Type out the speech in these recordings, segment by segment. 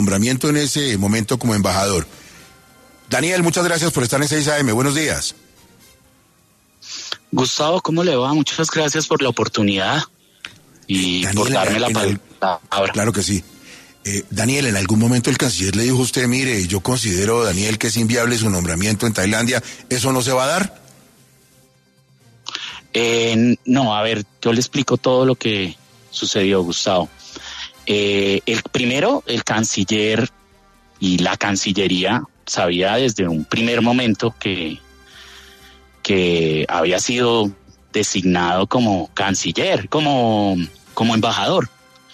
nombramiento en ese momento como embajador. Daniel, muchas gracias por estar en 6 AM. Buenos días. Gustavo, ¿cómo le va? Muchas gracias por la oportunidad y Daniel, por darme la palabra. Claro que sí. Daniel, en algún momento el canciller le dijo a usted, mire, yo considero, Daniel, que es inviable su nombramiento en Tailandia, ¿eso no se va a dar? No, a ver, yo le explico todo lo que sucedió, Gustavo. El canciller y la Cancillería sabía desde un primer momento que había sido designado como canciller, como embajador.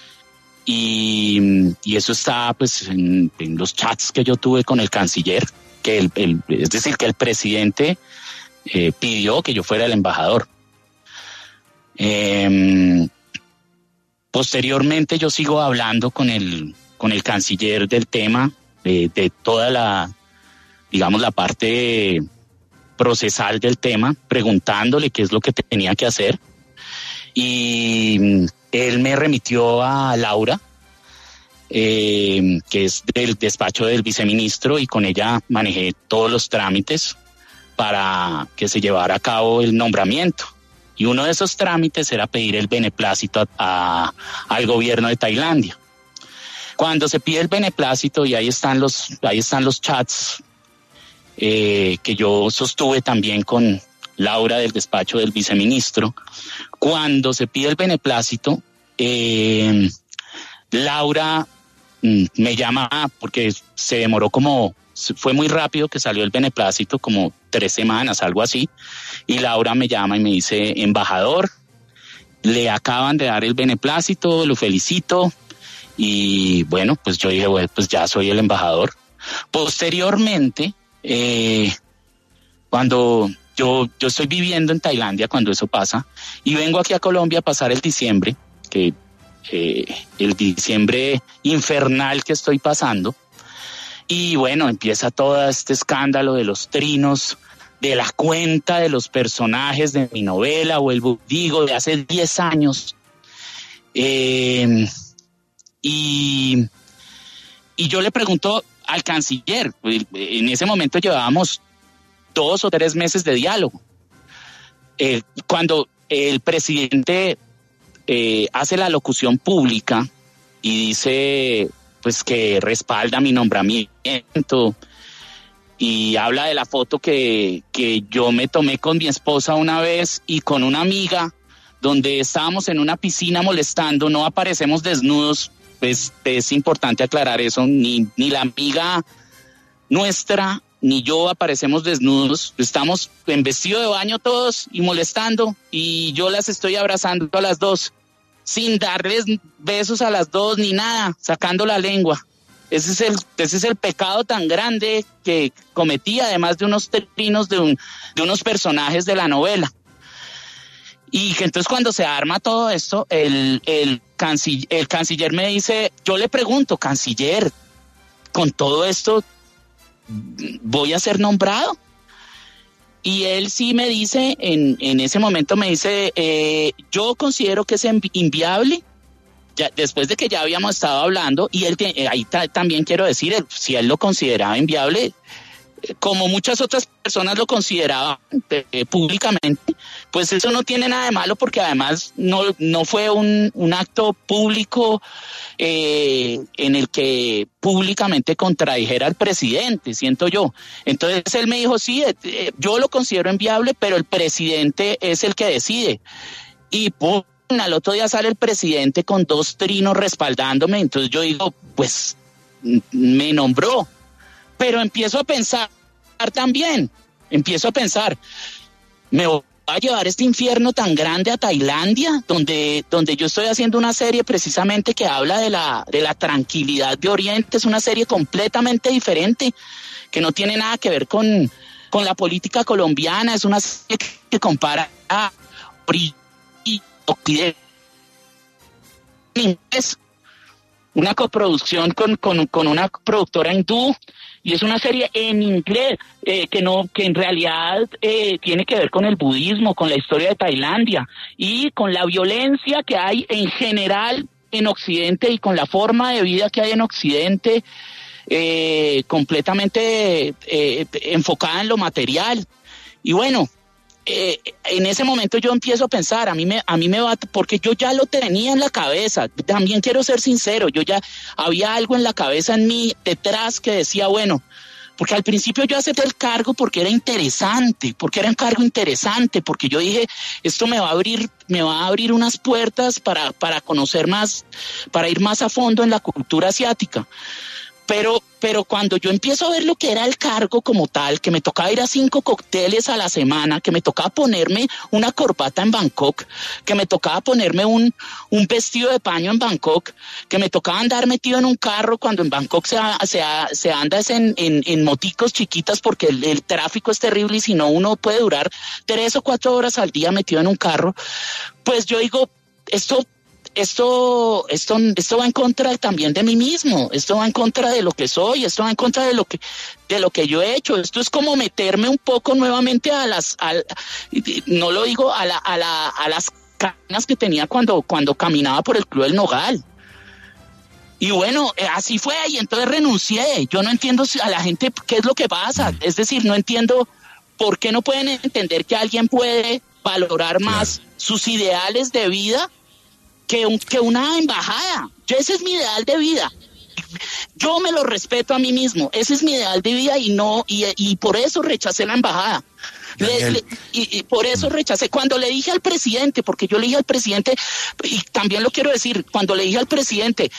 Y eso está pues en los chats que yo tuve con el canciller, que es decir, que el presidente pidió que yo fuera el embajador. Posteriormente yo sigo hablando con el canciller del tema, de toda la parte procesal del tema, preguntándole qué es lo que tenía que hacer. Y él me remitió a Laura, que es del despacho del viceministro, y con ella manejé todos los trámites para que se llevara a cabo el nombramiento. Y uno de esos trámites era pedir el beneplácito al gobierno de Tailandia. Cuando se pide el beneplácito, y ahí están los chats que yo sostuve también con Laura del despacho del viceministro, cuando se pide el beneplácito, Laura me llama porque se demoró fue muy rápido que salió el beneplácito, como 3 semanas, algo así, y Laura me llama y me dice, embajador, le acaban de dar el beneplácito, lo felicito, y bueno, pues yo dije, bueno, pues ya soy el embajador. Posteriormente, cuando yo estoy viviendo en Tailandia cuando eso pasa, y vengo aquí a Colombia a pasar el diciembre, el diciembre infernal que estoy pasando, y bueno, empieza todo este escándalo de los trinos, de la cuenta de los personajes de mi novela, vuelvo, digo, de hace 10 años. Y yo le pregunto al canciller, en ese momento llevábamos 2 o 3 meses de diálogo. Cuando el presidente hace la locución pública y dice pues que respalda mi nombramiento y habla de la foto que yo me tomé con mi esposa una vez y con una amiga, donde estábamos en una piscina molestando, no aparecemos desnudos, pues es importante aclarar eso, ni la amiga nuestra ni yo aparecemos desnudos, estamos en vestido de baño todos y molestando, y yo las estoy abrazando a las dos, sin darles besos a las dos ni nada, sacando la lengua. Ese es el pecado tan grande que cometí, además de unos trinos de unos personajes de la novela. Y que entonces cuando se arma todo esto, el canciller me dice, yo le pregunto, canciller, con todo esto, ¿voy a ser nombrado? Y él sí me dice, en ese momento me dice, yo considero que es inviable, ya, después de que ya habíamos estado hablando, y él ahí también quiero decir, si él lo consideraba inviable, como muchas otras personas lo consideraban públicamente, pues eso no tiene nada de malo, porque además no fue un acto público en el que públicamente contradijera al presidente, siento yo. Entonces él me dijo, sí, yo lo considero inviable, pero el presidente es el que decide. Y al otro día sale el presidente con 2 trinos respaldándome, entonces yo digo, pues me nombró. Pero empiezo a pensar, me voy a llevar este infierno tan grande a Tailandia, donde yo estoy haciendo una serie precisamente que habla de la tranquilidad de Oriente. Es una serie completamente diferente, que no tiene nada que ver con la política colombiana. Es una serie que compara a Occidente, una coproducción con una productora hindú, y es una serie en inglés que en realidad tiene que ver con el budismo, con la historia de Tailandia y con la violencia que hay en general en Occidente y con la forma de vida que hay en Occidente, completamente enfocada en lo material. Y bueno, en ese momento yo empiezo a pensar, a mí me va, porque yo ya lo tenía en la cabeza, también quiero ser sincero, yo ya había algo en la cabeza en mí detrás que decía, bueno, porque al principio yo acepté el cargo porque era interesante, porque era un cargo interesante, porque yo dije, esto me va a abrir unas puertas para conocer más, para ir más a fondo en la cultura asiática. Pero cuando yo empiezo a ver lo que era el cargo como tal, que me tocaba ir a 5 cócteles a la semana, que me tocaba ponerme una corbata en Bangkok, que me tocaba ponerme un vestido de paño en Bangkok, que me tocaba andar metido en un carro cuando en Bangkok se anda en moticos chiquitas porque el tráfico es terrible y si no uno puede durar 3 o 4 horas al día metido en un carro, pues yo digo, esto va en contra también de mí mismo, esto va en contra de lo que soy, esto va en contra de lo que yo he hecho, esto es como meterme un poco nuevamente no lo digo, a las canas que tenía cuando caminaba por el Club del Nogal. Y bueno, así fue, y entonces renuncié. Yo no entiendo a la gente qué es lo que pasa, es decir, no entiendo por qué no pueden entender que alguien puede valorar más sus ideales de vida que una embajada. Ese es mi ideal de vida. Yo me lo respeto a mí mismo. Ese es mi ideal de vida y por eso rechacé la embajada. Y por eso rechacé. Cuando le dije al presidente, porque yo le dije al presidente, y también lo quiero decir, cuando le dije al presidente,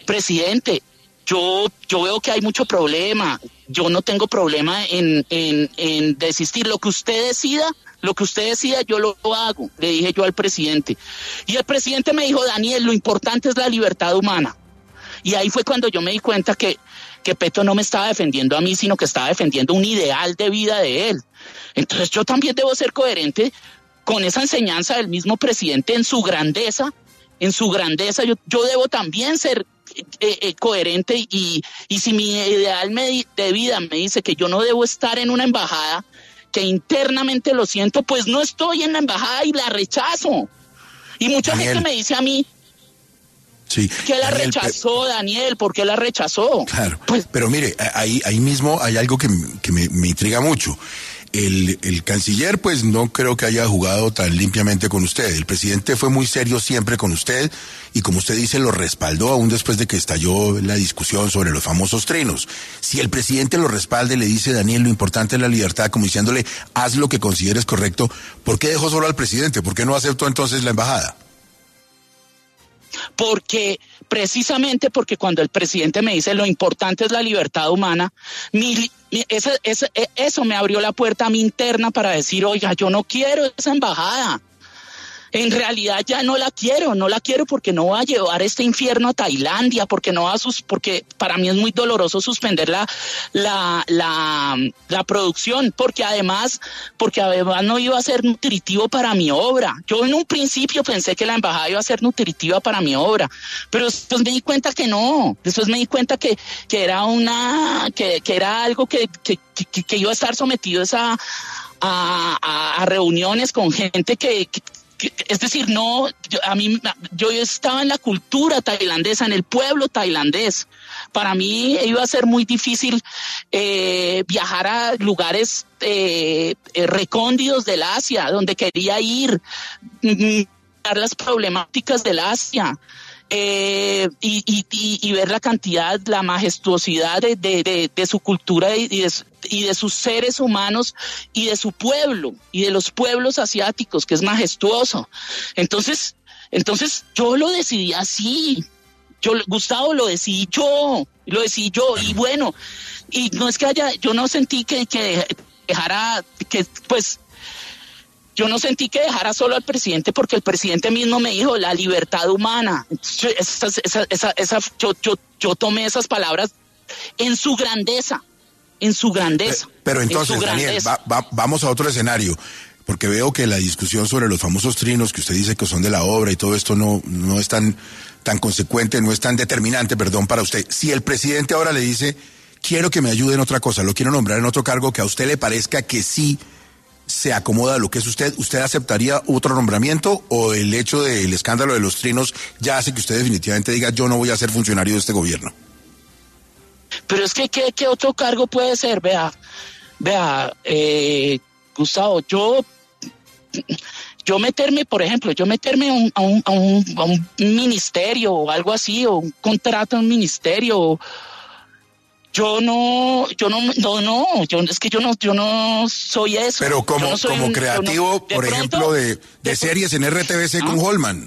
yo veo que hay mucho problema. Yo no tengo problema en desistir. Lo que usted decida, yo lo hago, le dije yo al presidente. Y el presidente me dijo, Daniel, lo importante es la libertad humana. Y ahí fue cuando yo me di cuenta que Petro no me estaba defendiendo a mí, sino que estaba defendiendo un ideal de vida de él. Entonces yo también debo ser coherente con esa enseñanza del mismo presidente en su grandeza. Yo debo también ser coherente y si mi ideal de vida me dice que yo no debo estar en una embajada, que internamente lo siento, pues no estoy en la embajada y la rechazo. Y mucha gente me dice a mí, sí, ¿qué la rechazó, Daniel? ¿Por qué la rechazó? Claro, pues, pero mire, ahí mismo hay algo que me intriga mucho. El canciller, pues no creo que haya jugado tan limpiamente con usted. El presidente fue muy serio siempre con usted y, como usted dice, lo respaldó aún después de que estalló la discusión sobre los famosos trinos. Si el presidente lo respalda y le dice, Daniel, lo importante es la libertad, como diciéndole, haz lo que consideres correcto, ¿por qué dejó solo al presidente? ¿Por qué no aceptó entonces la embajada? Precisamente porque cuando el presidente me dice lo importante es la libertad humana, eso me abrió la puerta a mi interna para decir, oiga, yo no quiero esa embajada. En realidad ya no la quiero porque no va a llevar este infierno a Tailandia, porque para mí es muy doloroso suspender la producción, porque además no iba a ser nutritivo para mi obra. Yo en un principio pensé que la embajada iba a ser nutritiva para mi obra, pero después me di cuenta que no, después me di cuenta que era algo que iba a estar sometido a reuniones con gente es decir, no, yo estaba en la cultura tailandesa, en el pueblo tailandés. Para mí iba a ser muy difícil viajar a lugares recónditos del Asia, donde quería ir, ver las problemáticas del Asia. Y ver la cantidad, la majestuosidad de su cultura y de sus seres humanos y de su pueblo y de los pueblos asiáticos, que es majestuoso. Entonces yo lo decidí así. Gustavo, lo decidí yo. Y bueno, y no es que yo no sentí que dejara, yo no sentí que dejara solo al presidente, porque el presidente mismo me dijo la libertad humana. Yo tomé esas palabras en su grandeza. Pero entonces, Daniel, vamos a otro escenario, porque veo que la discusión sobre los famosos trinos que usted dice que son de la obra y todo esto no es tan consecuente, no es tan determinante, para usted. Si el presidente ahora le dice, quiero que me ayude en otra cosa, lo quiero nombrar en otro cargo que a usted le parezca que sí se acomoda a lo que es usted, ¿usted aceptaría otro nombramiento o el hecho del escándalo de los trinos ya hace que usted definitivamente diga yo no voy a ser funcionario de este gobierno? Pero es que, ¿qué otro cargo puede ser? Vea, Gustavo, yo meterme, por ejemplo, a un ministerio o algo así, o un contrato en un ministerio, yo no soy eso. Pero como, no como creativo, por ejemplo, de series en RTBC con Holman.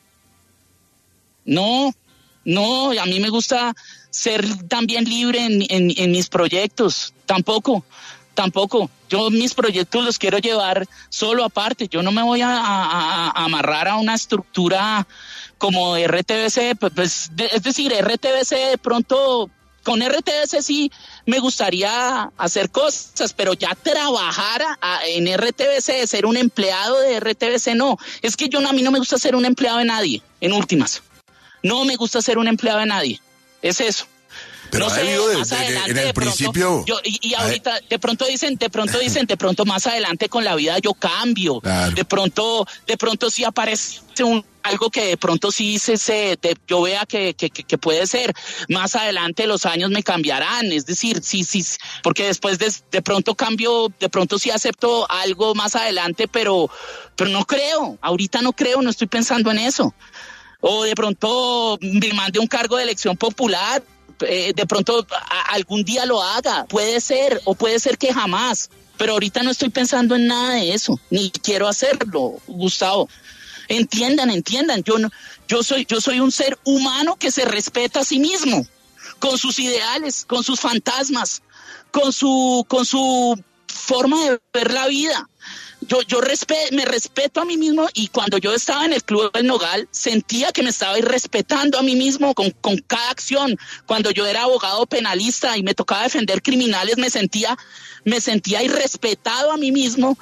No, a mí me gusta ser también libre en mis proyectos, tampoco. Yo mis proyectos los quiero llevar solo aparte, yo no me voy a amarrar a una estructura como RTBC, pues, es decir, RTBC de pronto, con RTBC sí me gustaría hacer cosas, pero ya trabajar en RTBC, ser un empleado de RTBC, no, es que a mí no me gusta ser un empleado de nadie, en últimas, no me gusta ser un empleado de nadie, es eso. Pero no sé, más adelante, en el principio. Y ahorita, de pronto dicen, más adelante con la vida yo cambio. Claro. De pronto sí aparece algo que de pronto sí yo vea que puede ser. Más adelante los años me cambiarán. Es decir, sí, porque después de pronto cambio, de pronto sí acepto algo más adelante, pero no creo. Ahorita no creo, no estoy pensando en eso. O de pronto me mande un cargo de elección popular. De pronto algún día lo haga, puede ser, o puede ser que jamás, pero ahorita no estoy pensando en nada de eso, ni quiero hacerlo, Gustavo. Entiendan, yo soy un ser humano que se respeta a sí mismo, con sus ideales, con sus fantasmas, con su forma de ver la vida. Yo me respeto a mí mismo, y cuando yo estaba en el Club del Nogal sentía que me estaba irrespetando a mí mismo con cada acción. Cuando yo era abogado penalista y me tocaba defender criminales, me sentía irrespetado a mí mismo,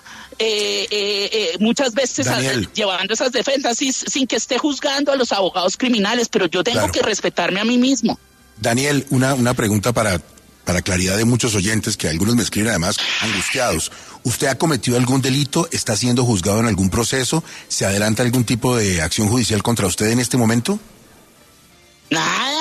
muchas veces llevando esas defensas sin que esté juzgando a los abogados criminales, pero yo tengo que respetarme a mí mismo. Daniel, una pregunta para claridad de muchos oyentes, que algunos me escriben además angustiados. ¿Usted ha cometido algún delito? ¿Está siendo juzgado en algún proceso? ¿Se adelanta algún tipo de acción judicial contra usted en este momento? Nada,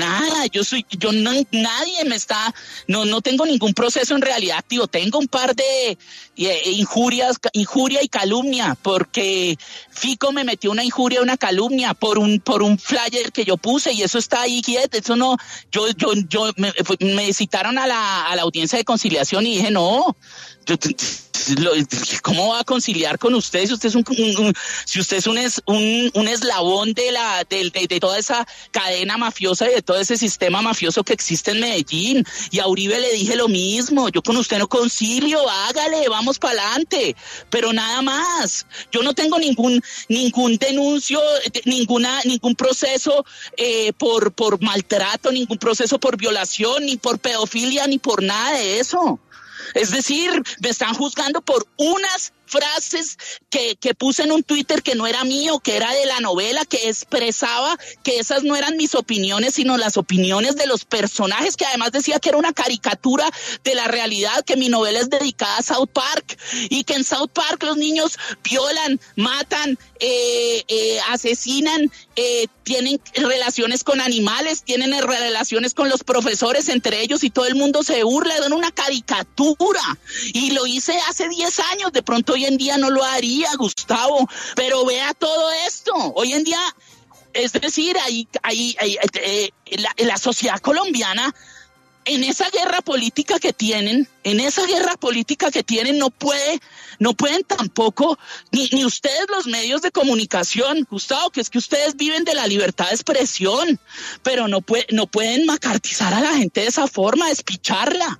nadie me está, no tengo ningún proceso en realidad activo, tengo un par de injuria y calumnia, porque Fico me metió una injuria y una calumnia por un flyer que yo puse, y eso está ahí quieto, eso no, me citaron a la audiencia de conciliación y dije, no, ¿cómo va a conciliar con usted si usted es un eslabón de toda esa cadena mafiosa y de todo ese sistema mafioso que existe en Medellín? Y a Uribe le dije lo mismo, yo con usted no concilio, hágale, vamos para adelante, pero nada más. Yo no tengo ningún denuncio, ningún proceso por maltrato, ningún proceso por violación, ni por pedofilia, ni por nada de eso. Es decir, me están juzgando por unas frases que puse en un Twitter que no era mío, que era de la novela, que expresaba que esas no eran mis opiniones, sino las opiniones de los personajes, que además decía que era una caricatura de la realidad, que mi novela es dedicada a South Park, y que en South Park los niños violan, matan, asesinan, tienen relaciones con animales, tienen relaciones con los profesores entre ellos, y todo el mundo se burla de una caricatura. Y lo hice hace 10 años, de pronto hoy en día no lo haría, Gustavo, pero vea todo esto. Hoy en día, es decir, la sociedad colombiana, en esa guerra política que tienen, no pueden tampoco, ni ustedes los medios de comunicación, Gustavo, que es que ustedes viven de la libertad de expresión, pero no pueden macartizar a la gente de esa forma, despicharla,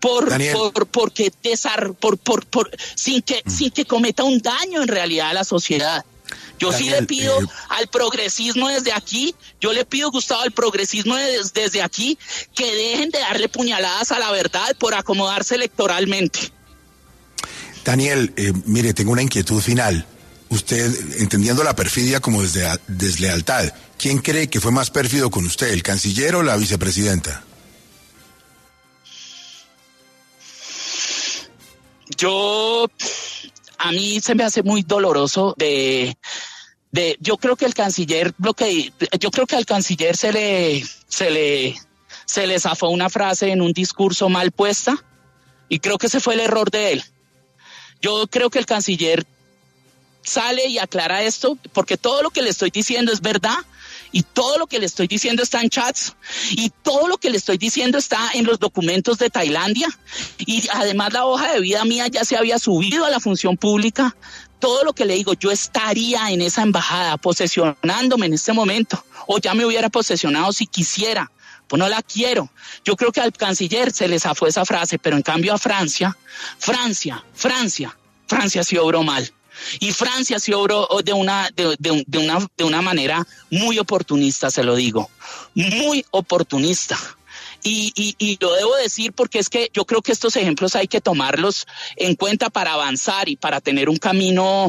sin que cometa un daño en realidad a la sociedad. Yo Daniel, sí le pido al progresismo desde aquí, Gustavo, al progresismo desde aquí, que dejen de darle puñaladas a la verdad por acomodarse electoralmente. Daniel, mire, tengo una inquietud final. Usted, entendiendo la perfidia como deslealtad, ¿quién cree que fue más pérfido con usted, el canciller o la vicepresidenta? Yo a mí se me hace muy doloroso yo creo que el canciller, yo creo que al canciller se le zafó una frase en un discurso mal puesta, y creo que ese fue el error de él. Yo creo que el canciller sale y aclara esto, porque todo lo que le estoy diciendo es verdad, y todo lo que le estoy diciendo está en chats, y todo lo que le estoy diciendo está en los documentos de Tailandia, y además la hoja de vida mía ya se había subido a la función pública. Todo lo que le digo, yo estaría en esa embajada posesionándome en este momento, o ya me hubiera posesionado si quisiera, pues no la quiero. Yo creo que al canciller se le zafó esa frase, pero en cambio a Francia sí obró mal. Y Francia sí obró de una manera muy oportunista, se lo digo, muy oportunista. Y lo debo decir porque es que yo creo que estos ejemplos hay que tomarlos en cuenta para avanzar y para tener un camino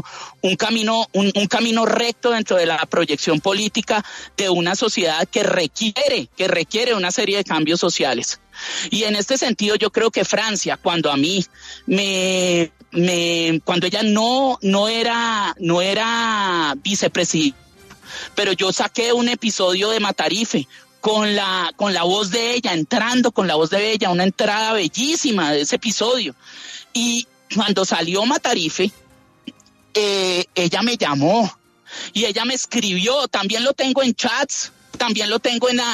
recto dentro de la proyección política de una sociedad que requiere una serie de cambios sociales. Y en este sentido yo creo que Francia, cuando a mí cuando ella no era vicepresidenta, pero yo saqué un episodio de Matarife con la voz de ella, entrando con la voz de ella, una entrada bellísima de ese episodio. Y cuando salió Matarife, ella me llamó y ella me escribió, también lo tengo en chats, también lo tengo en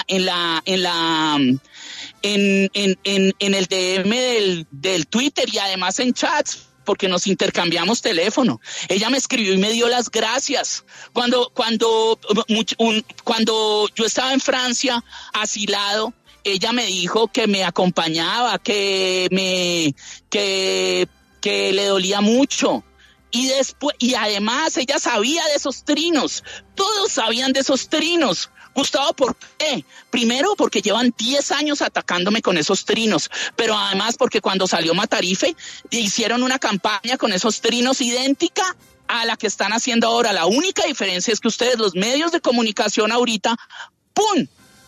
el DM del Twitter, y además en chats, porque nos intercambiamos teléfono. Ella me escribió y me dio las gracias. Cuando yo estaba en Francia, asilado, ella me dijo que me acompañaba, que le dolía mucho. Y además ella sabía de esos trinos. Todos sabían de esos trinos. Gustavo, ¿por qué? Primero, porque llevan 10 años atacándome con esos trinos, pero además porque cuando salió Matarife hicieron una campaña con esos trinos idéntica a la que están haciendo ahora. La única diferencia es que ustedes, los medios de comunicación ahorita, ¡pum!,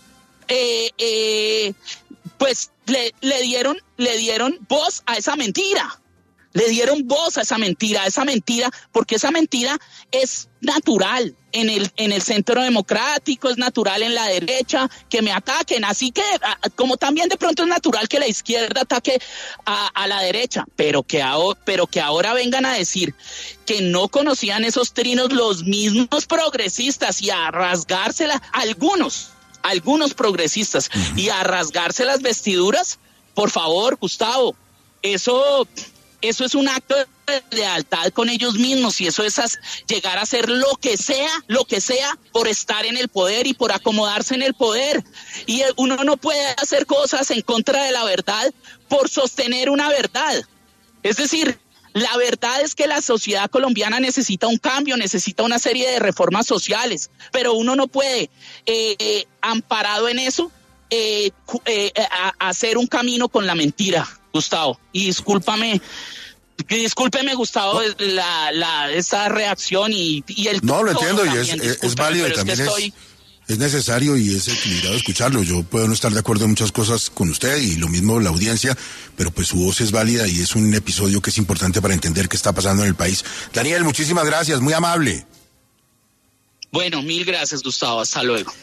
pues le dieron voz a esa mentira. Le dieron voz a esa mentira, porque esa mentira es natural en el centro democrático, es natural en la derecha que me ataquen, así que como también de pronto es natural que la izquierda ataque a la derecha, pero que ahora vengan a decir que no conocían esos trinos los mismos progresistas y a rasgársela, algunos progresistas, y a rasgarse las vestiduras. Por favor, Gustavo, eso es un acto de lealtad con ellos mismos, y eso es llegar a hacer lo que sea por estar en el poder y por acomodarse en el poder. Y uno no puede hacer cosas en contra de la verdad por sostener una verdad. Es decir, la verdad es que la sociedad colombiana necesita un cambio, necesita una serie de reformas sociales, pero uno no puede, amparado en eso, hacer un camino con la mentira, Gustavo. Y discúlpeme, Gustavo, esta reacción y el... No, lo entiendo, y es válido, y también es necesario y es equilibrado escucharlo. Yo puedo no estar de acuerdo en muchas cosas con usted y lo mismo la audiencia, pero pues su voz es válida y es un episodio que es importante para entender qué está pasando en el país. Daniel, muchísimas gracias, muy amable. Bueno, mil gracias, Gustavo, hasta luego.